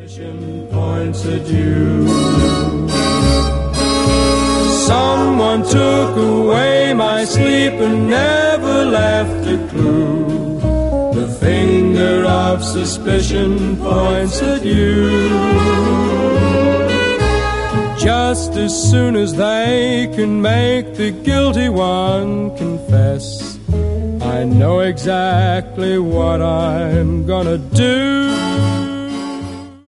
Points at you. Someone took away my sleep and never left a clue. The finger of suspicion points at you. Just as soon as they can make the guilty one confess, I know exactly what I'm gonna do.